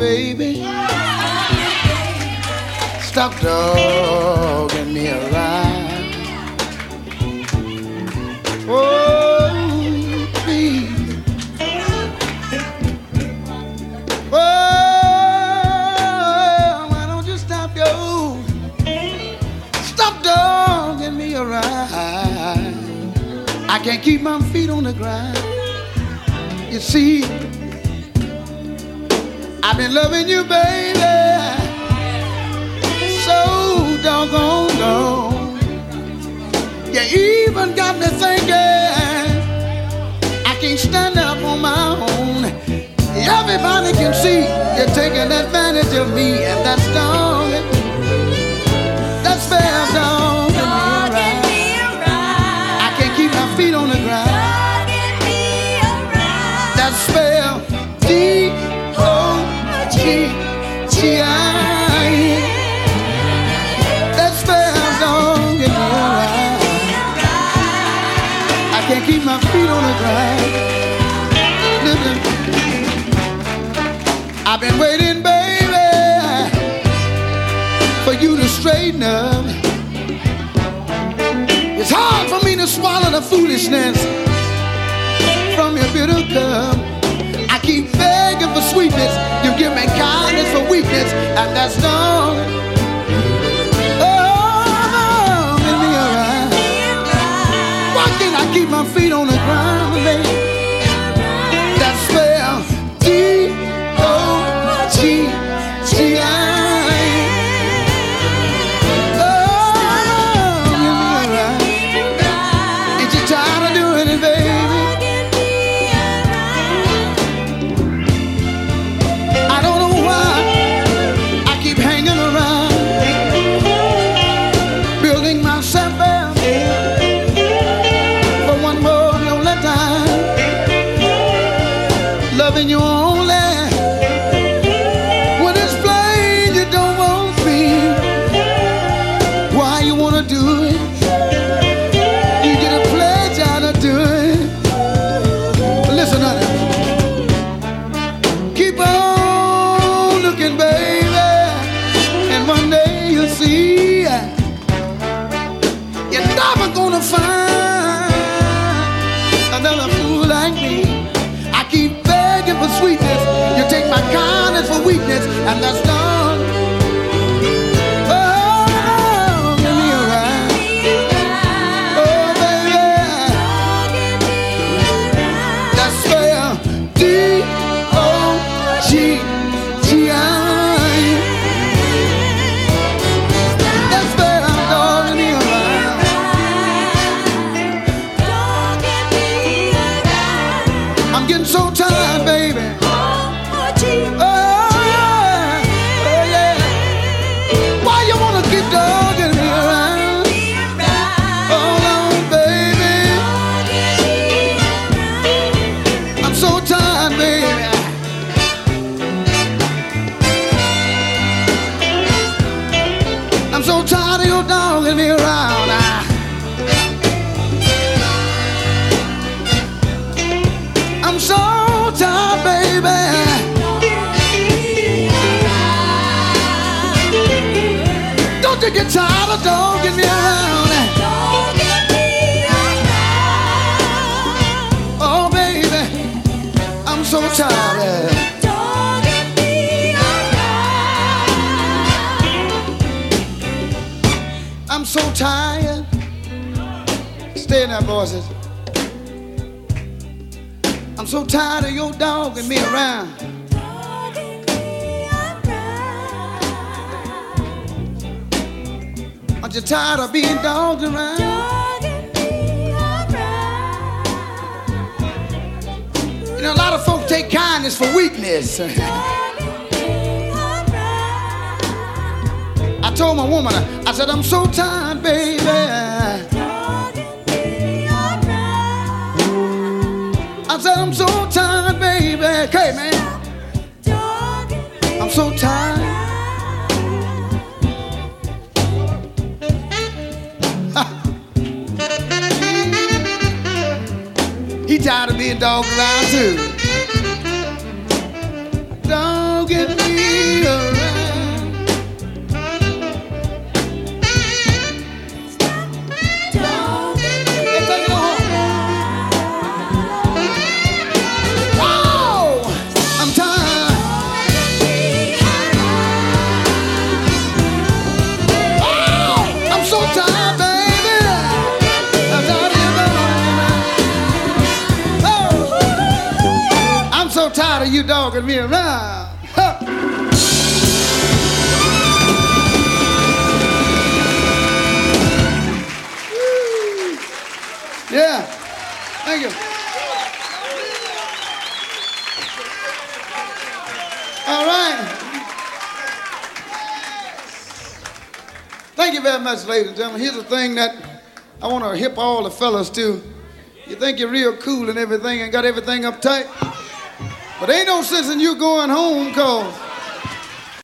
baby. Stop dogging me around. Oh, please. Oh, why don't you stop dogging me around? I can't keep my feet on the ground. You see, I've been loving you, baby, so doggone long. You even got me thinking I can't stand up on my own. Everybody can see you're taking advantage of me, and that's dogging. That's fair, dogging me around. I can't keep my feet on the ground. That's spell D-O-G-G-I. That spell don't get me around. I can't keep my feet on the ground. Listen, I've been waiting, baby, for you to straighten up. It's hard for me to swallow the foolishness from your bitter cup. I keep begging for sweetness. You give me kindness for weakness, and that's done. Oh, get me around. Why can't I keep my feet on the ground, baby? That spell D-O-G-G-I. Loving you only when it's plain you don't want me. Why you wanna do it? You get a pleasure to do it. Listen, honey, keep on looking, baby, and one day you'll see you're never gonna find another fool like me. I keep begging for sweetness. You take my kindness for weakness, and that's done. Oh, give me a ride. Oh, baby. That's spell D-O-G-G-I. That's spell dogging me around. I'm getting so tired, baby. I'm so tired of you dogging me around. I'm so tired, baby. Don't you get tired of dogging me around? Oh, baby, I'm so tired. I'm so tired. Stay in there, voices. I'm so tired of your dogging me around. Aren't you tired of being dogged around? You know, a lot of folks take kindness for weakness. I told my woman, I said, I'm so tired, baby. I said, I'm so tired, baby. Okay, man. I'm so tired. He tired of being dogged around too. Don't get me you dogging me around. Huh. Yeah, thank you. All right. Thank you very much, ladies and gentlemen. Here's the thing that I want to hip all the fellas to. You think you're real cool and everything and got everything uptight, but ain't no sense in you going home, cause